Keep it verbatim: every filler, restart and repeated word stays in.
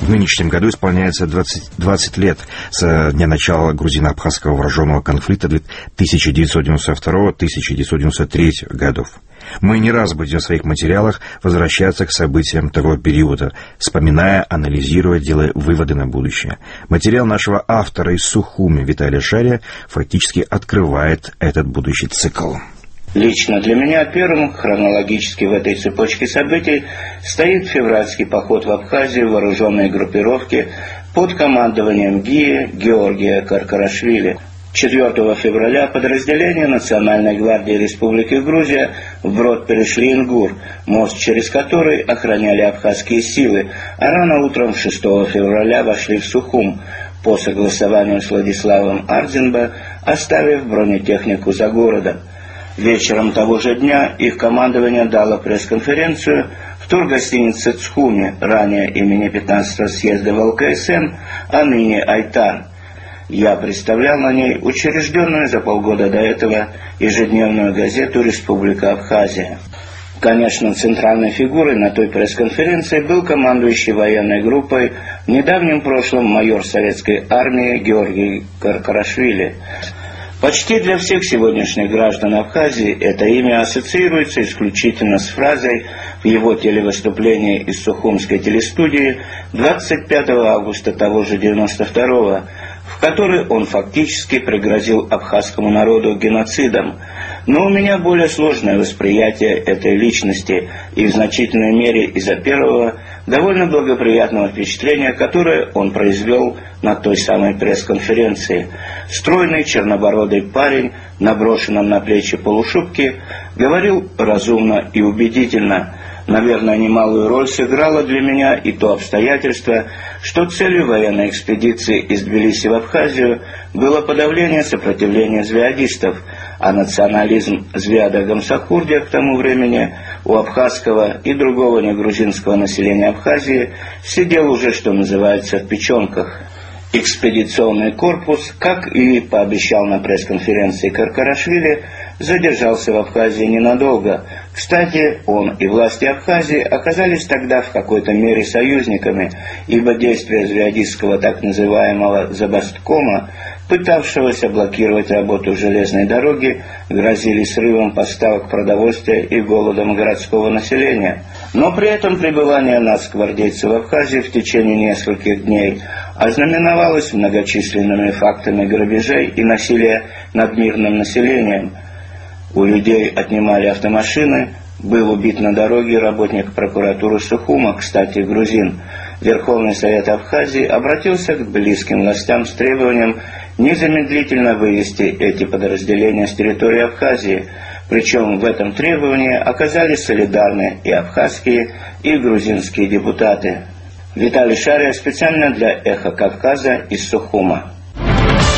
В нынешнем году исполняется двадцать, двадцать лет с дня начала грузино-абхазского вооруженного конфликта тысяча девятьсот девяносто второго — тысяча девятьсот девяносто третьего годов. Мы не раз будем в своих материалах возвращаться к событиям того периода, вспоминая, анализируя, делая выводы на будущее. Материал нашего автора из Сухуми Виталия Шария фактически открывает этот будущий цикл. Лично для меня первым хронологически в этой цепочке событий стоит февральский поход в Абхазию вооруженной группировки под командованием ГИА Георгия Каркарашвили. четвёртого февраля подразделения Национальной гвардии Республики Грузия вброд перешли Ингур, мост через который охраняли абхазские силы, а рано утром шестого февраля вошли в Сухум, по согласованию с Владиславом Ардзинбе, оставив бронетехнику за городом. Вечером того же дня их командование дало пресс-конференцию в тургостинице «Цхуми», ранее имени пятнадцатого съезда ВЛКСМ, а ныне «Айтар». Я представлял на ней учрежденную за полгода до этого ежедневную газету «Республика Абхазия». Конечно, центральной фигурой на той пресс-конференции был командующий военной группой в недавнем прошлом майор советской армии Георгий Каркарашвили. Почти для всех сегодняшних граждан Абхазии это имя ассоциируется исключительно с фразой в его телевыступлении из Сухумской телестудии двадцать пятого августа того же девяносто второго, в которой он фактически пригрозил абхазскому народу геноцидом. Но у меня более сложное восприятие этой личности, и в значительной мере из-за первого, довольно благоприятного впечатления, которое он произвел на той самой пресс-конференции. Стройный чернобородый парень, наброшенном на плечи полушубке, говорил разумно и убедительно. Наверное, немалую роль сыграло для меня и то обстоятельство, что целью военной экспедиции из Тбилиси в Абхазию было подавление сопротивления звиадистов, а национализм звиада Гамсахурдия к тому времени у абхазского и другого негрузинского населения Абхазии сидел уже, что называется, в печенках. Экспедиционный корпус, как и пообещал на пресс-конференции Каркарашвили, задержался в Абхазии ненадолго. Кстати, он и власти Абхазии оказались тогда в какой-то мере союзниками, ибо действия звиадистского так называемого «забасткома», пытавшегося блокировать работу железной дороги, грозили срывом поставок продовольствия и голодом городского населения. Но при этом пребывание нас, гвардейцев, в Абхазии в течение нескольких дней ознаменовалось многочисленными фактами грабежей и насилия над мирным населением. У людей отнимали автомашины, был убит на дороге работник прокуратуры Сухума, кстати, грузин. Верховный Совет Абхазии обратился к тбилисским властям с требованием незамедлительно вывести эти подразделения с территории Абхазии. Причем в этом требовании оказались солидарны и абхазские, и грузинские депутаты. Виталий Шария специально для «Эхо Кавказа» из Сухума.